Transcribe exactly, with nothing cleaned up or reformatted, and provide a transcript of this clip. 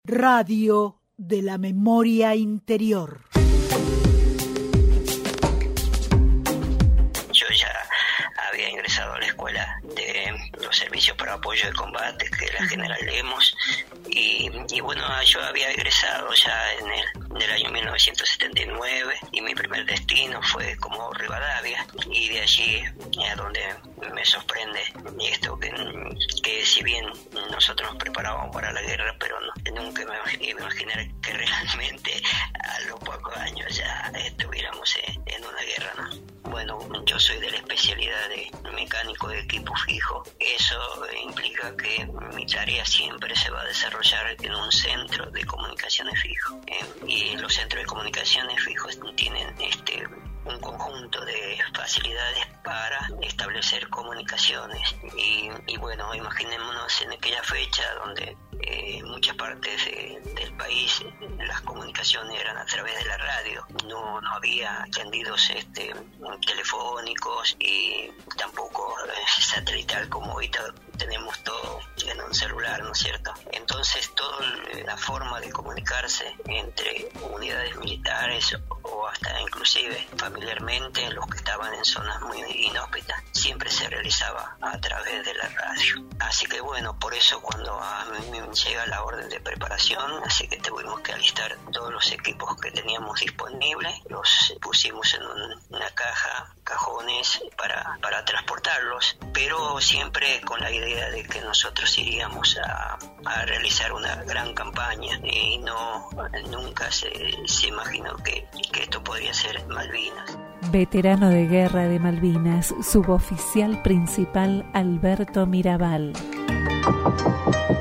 Radio de la Memoria Interior. Yo ya había ingresado a la escuela de los servicios para apoyo de combate, que era General Lemos, y, y bueno, yo había egresado ya en el, en el año mil novecientos setenta y nueve, y mi primer destino fue como Rivadavia, y de allí es donde me sorprende esto, que, que si bien nosotros nos preparábamos para la guerra, pero no, nunca me iba a imaginar que realmente a los pocos años ya estuviéramos en, en una guerra, ¿no? Bueno, yo soy de la especialidad de mecánico de equipo fijo. Eso implica que mi tarea siempre se va a desarrollar en un centro de comunicaciones fijo. Eh, y los centros de comunicaciones fijos tienen este un conjunto de facilidades para establecer comunicaciones. Y, y bueno, imaginémonos en aquella fecha donde eh, muchas partes de, del país las comunicaciones eran a través de la radio. No, no había tendidos este, telefónicos y tampoco eh, satelital como ahorita tenemos todo en un celular, ¿no es cierto? Entonces toda la forma de comunicarse entre unidades militares o hasta inclusive familiarmente los que estaban en zonas muy inhóspitas siempre se realizaba a través de la radio. Así que bueno, por eso cuando a mí me llega la orden de preparación, así que tuvimos que alistar todos los equipos que teníamos disponibles, los pusimos en un, una caja, cajones para, para transportarlos, pero siempre con la idea de que nosotros iríamos a, a realizar una gran campaña, y no nunca se, se imaginó que, que esto podría ser Malvinas. Veterano de guerra de Malvinas, suboficial principal Alberto Mirabal.